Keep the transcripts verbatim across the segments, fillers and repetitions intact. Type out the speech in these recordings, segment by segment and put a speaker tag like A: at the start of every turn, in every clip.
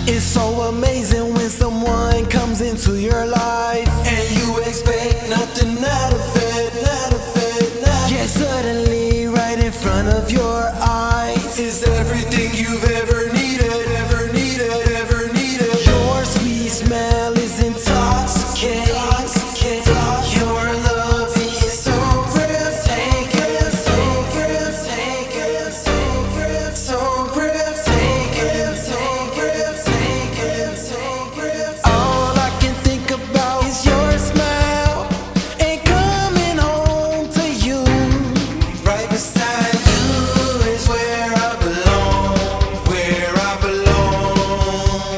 A: It's so amazing when someone comes into your life and you expect nothing out of it, out of it, out. Yeah, suddenly right in front of your eyes is everything you've ever needed, ever needed, ever needed. Your sweet smell is intoxicating. Your love is so breathtaking, so breathtaking, so breath, so breathtaking, so breathtaking, so breath. All I can think about is your smile and coming home to you. Right beside you is where I belong, where I belong.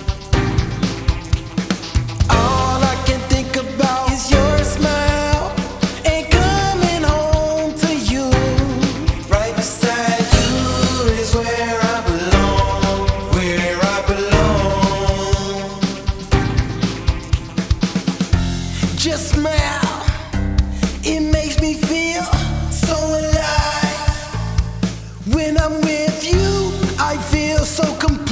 A: All I can think about is your smile and coming home to you. Right beside you is where I belong, where I belong. Just smile, it makes me feel so alive. When I'm with you, I feel so complete.